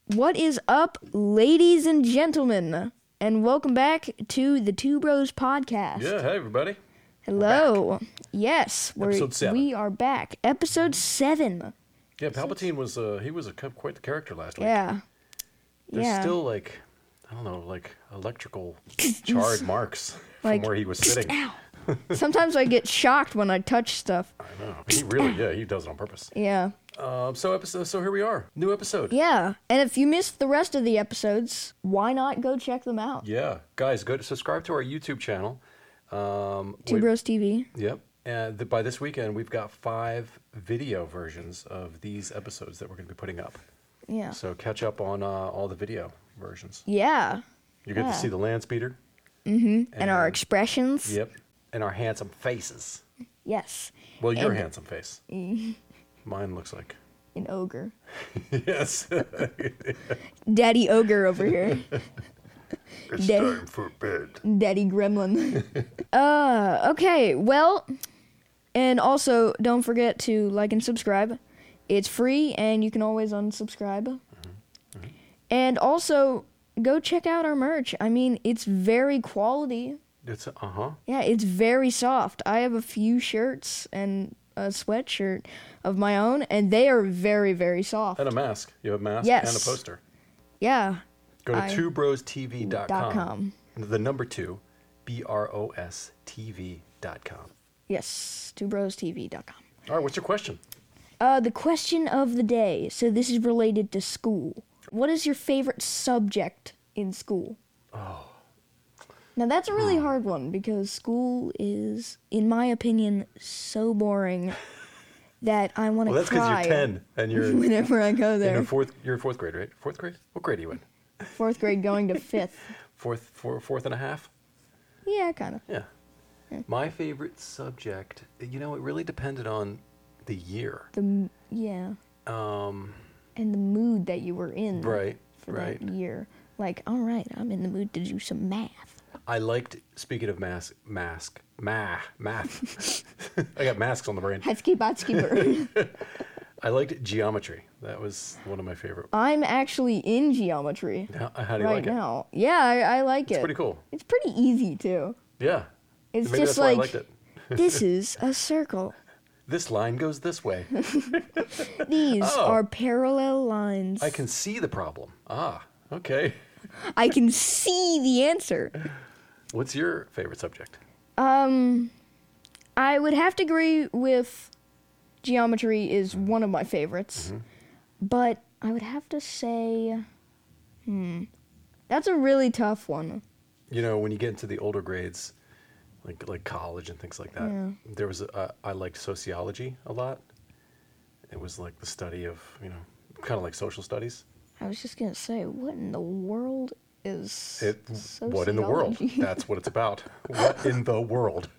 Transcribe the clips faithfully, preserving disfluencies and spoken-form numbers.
What is up, ladies and gentlemen? And welcome back to the Two Bros Podcast. Yeah, hey everybody. Hello. Yes, we're, Episode seven. we are back. Episode seven. Yeah, Palpatine was uh, he was a quite the character last week. Yeah. There's yeah. still like I don't know, like electrical charred marks Like, from where he was sitting. Ow. Sometimes I get shocked when I touch stuff. I know. He really, yeah, he does it on purpose. Yeah. Um, so episode, so here we are, new episode. Yeah. And if you missed the rest of the episodes, why not go check them out? Yeah, guys, go to subscribe to our YouTube channel. Um, Two we- Bros T V. Yep. And th- by this weekend, we've got five video versions of these episodes that we're going to be putting up. Yeah. So catch up on uh, all the video versions. Yeah. You get Yeah. to see the land speeder. Mm-hmm. And, our expressions. Yep. And our handsome faces. Yes. Well, your And- handsome face. Mine looks like. An ogre. Yes. Daddy ogre over here. It's Dad- time for bed. Daddy gremlin. uh, okay, well, and also don't forget to like and subscribe. It's free, and you can always unsubscribe. Mm-hmm. Mm-hmm. And also, go check out our merch. I mean, it's very quality. It's uh huh. Yeah, it's very soft. I have a few shirts and a sweatshirt of my own, and they are very, very soft. And a mask. You have a mask Yes. and a poster. Yeah. Go to I- two bros t v dot com. dot com. The number two, B R O S T V dot com. Yes, two bros T V dot com. All right, what's your question? Uh, the question of the day. So this is related to school. What is your favorite subject in school? Oh. Now that's a really hard one because school is, in my opinion, so boring that I want to Well, that's because cry you're ten and you're whenever I go in there. a fourth. You're in fourth grade, right? Fourth grade. What grade are you in? Fourth grade going to fifth. Fourth, four, fourth and a half. Yeah, kind of. Yeah. My favorite subject, you know, it really depended on the year. The m- yeah, Um, and the mood that you were in right, for right. that year. Like, all right, I'm in the mood to do some math. I liked, speaking of mask, mask, ma, math. I got masks on the brain. Hetsky Botsky Bird. I liked geometry. That was one of my favorite. I'm actually in geometry How, how do you right like it? now. Yeah, I, I like It's it. pretty cool. It's pretty easy too. Yeah. It's Maybe just that's why I like liked it. this is a circle. This line goes this way. These Oh. are parallel lines. I can see the problem. Ah, okay. I can see the answer. What's your favorite subject? Um, I would have to agree with geometry is one of my favorites, Mm-hmm. but I would have to say, hmm, that's a really tough one. You know, when you get into the older grades, like like college and things like that, Yeah. there was a, uh, I liked sociology a lot. It was like the study of, you know, kind of like social studies. I was just gonna say, what in the world is It, what in the world? sociology? That's what it's about. What in the world?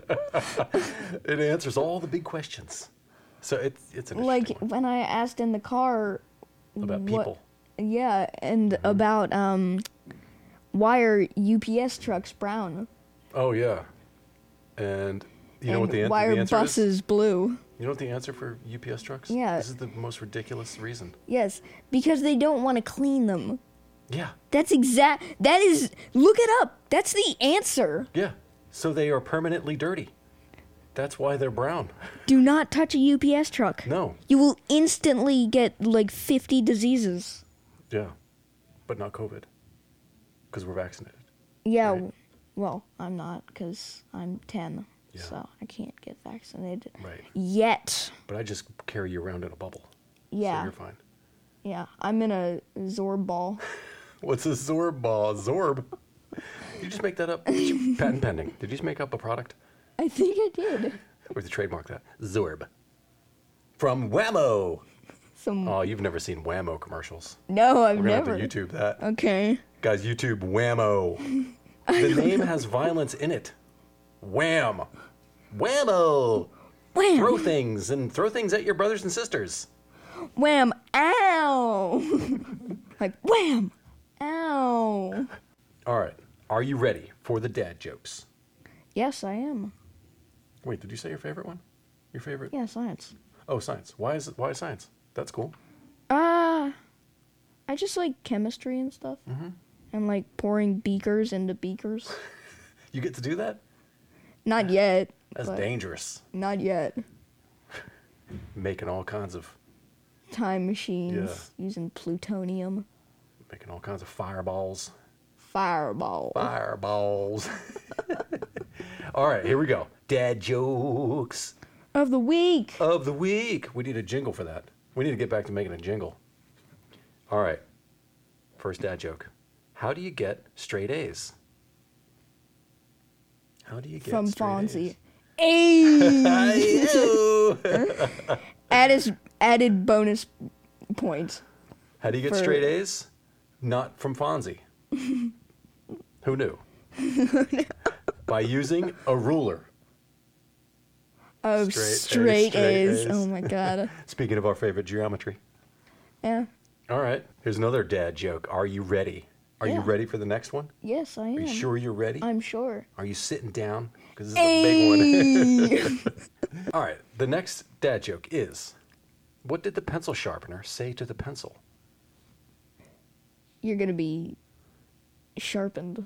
It answers all the big questions. So it's it's an Like interesting when I asked in the car one. About what- people. yeah, and Mm-hmm. about um, why are U P S trucks brown? Oh yeah, and you know and what the, an- why the are answer is? buses blue? You know what the answer for U P S trucks? Yeah. This is the most ridiculous reason. Yes, because they don't want to clean them. Yeah. That's exact. That is. Look it up. That's the answer. Yeah. So they are permanently dirty. That's why they're brown. Do not touch a U P S truck. No. You will instantly get like fifty diseases. Yeah. But not COVID. Because we're vaccinated. Yeah. Right. w- Well, I'm not because I'm ten, Yeah. so I can't get vaccinated Right. yet. But I just carry you around in a bubble. Yeah. So you're fine. Yeah. I'm in a Zorb ball. What's a Zorb ball? Zorb? Did you just make that up? Did you, patent pending. Did you just make up a product? I think I did. Or did you trademark that? Zorb. From Whammo. Some. Oh, you've never seen Whammo commercials. no, I've We're going to never. have to YouTube that. Okay. Guys, YouTube Whammo. The name has violence in it. Wham. Whammo. Wham. Throw things and throw things at your brothers and sisters. Wham. Ow. Like wham. Ow. All right. Are you ready for the dad jokes? Yes, I am. Wait, did you say your favorite one? Your favorite? Yeah, science. Oh, science. Why is it? Why science? That's cool. Uh, I just like chemistry and stuff? Mm-hmm. And like pouring beakers into beakers? You get to do that? Not yet. That's but dangerous. Not yet. Making all kinds of Time machines using plutonium. making all kinds of fireballs. Fireball. Fireballs. All right, here we go. Dad jokes Of the week. of the week. We need a jingle for that. We need to get back to making a jingle. All right. First dad joke. How do you get straight A's? How do you get From straight Fonzie. A's? Hey! Ew. added, added bonus points. How do you get For- straight A's? Not from Fonzie. Who knew? By using a ruler. Oh, Straight A's, straight, straight A's. A's. Oh my god. Speaking of our favorite geometry. Yeah. All right. Here's another dad joke. Are you ready? Are you Yeah. ready for the next one? Yes, I am. Are you sure you're ready? I'm sure. Are you sitting down? Because this is a big one. Hey! All right. The next dad joke is, what did the pencil sharpener say to the pencil? You're gonna be sharpened.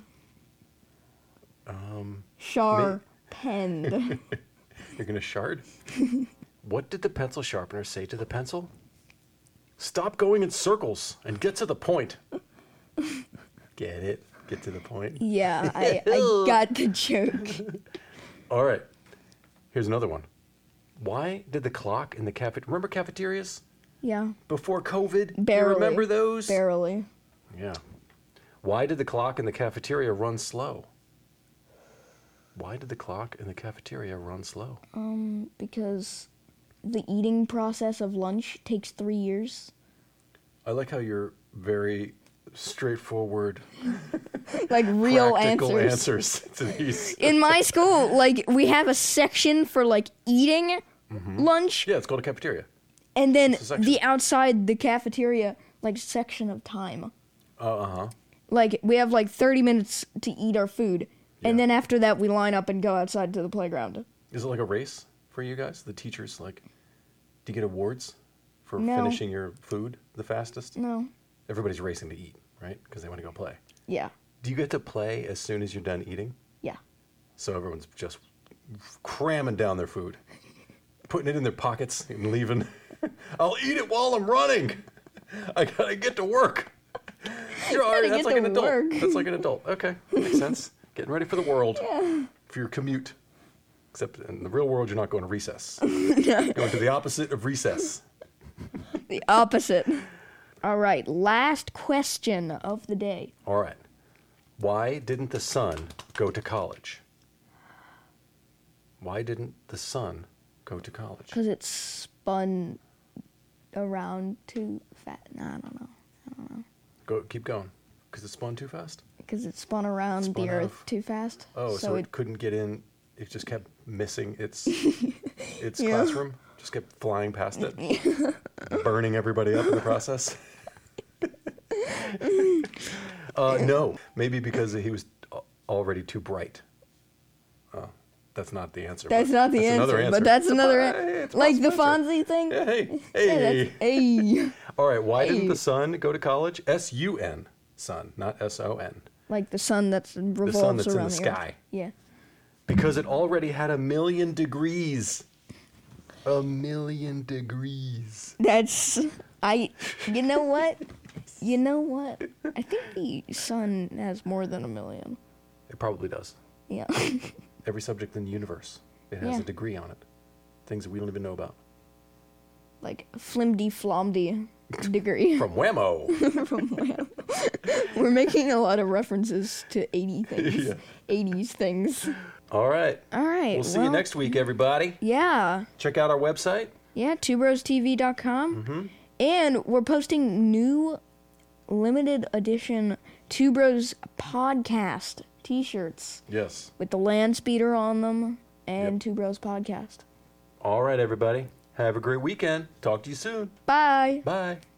Um, Sharpened. you're going to shard? What did the pencil sharpener say to the pencil? Stop going in circles and get to the point. Get it? Get to the point. Yeah, I, I got the joke. All right. Here's another one. Why did the clock in the cafeteria... Remember cafeterias? Yeah, Before COVID? barely. You remember those? Barely. Yeah. Why did the clock in the cafeteria run slow? Why did the clock in the cafeteria run slow? Um, because the eating process of lunch takes three years. I like how you're very straightforward, Like real practical answers. answers to these. In my school, like we have a section for like eating lunch, Yeah, it's called a cafeteria. and then It's a section. the outside the cafeteria like section of time. Uh huh. Like we have like thirty minutes to eat our food, and Yeah. then after that we line up and go outside to the playground. Is it like a race for you guys? The teachers, like, do you get awards for No. finishing your food the fastest? No. Everybody's racing to eat, right? Because they want to go play. Yeah. Do you get to play as soon as you're done eating? Yeah. So everyone's just cramming down their food, putting it in their pockets and leaving. I'll eat it while I'm running. I gotta get to work. You're all right, Gotta that's get like to an adult. work. That's like an adult. Okay, that makes sense. Getting ready for the world. Yeah. For your commute. Except in the real world, you're not going to recess. Going to the opposite of recess. The opposite. All right, last question of the day. All right. Why didn't the sun go to college? Why didn't the sun go to college? Because it spun around too fast. No, I don't know. Go, keep going. Because it spun too fast? Because it spun around Spun the out Earth of- too fast. Oh, so, it, it couldn't get in. It just kept missing its its Yeah. classroom. Just kept flying past it, burning everybody up in the process. uh, no, maybe because he was al- already too bright. Oh, that's not the answer. That's but not the that's answer, another answer. but that's It's a another po- an- hey, it's a like the possible answer. Fonzie thing. Yeah, hey, Yeah, hey. that's, hey. All right. Why didn't Hey. the sun go to college? S U N, sun, not S O N. Like the sun that's revolves The sun that's in around the the Earth. sky. Yeah. Because it already had a million degrees. A million degrees. That's I. You know what? You know what? I think the sun has more than a million. It probably does. Yeah. Every subject in the universe, it has Yeah. a degree on it. Things that we don't even know about. Like flimdy flomdy degree. From Whammo. From where? We're making a lot of references to eighty things. Yeah. eighties things. All right. All right. We'll see you well, next week, everybody. Yeah. Check out our website. Yeah, two bros T V dot com. Mm-hmm. And we're posting new limited edition Two Bros podcast t-shirts Yes. with the land speeder on them and Yep. Two Bros podcast. All right, everybody. Have a great weekend. Talk to you soon. Bye. Bye.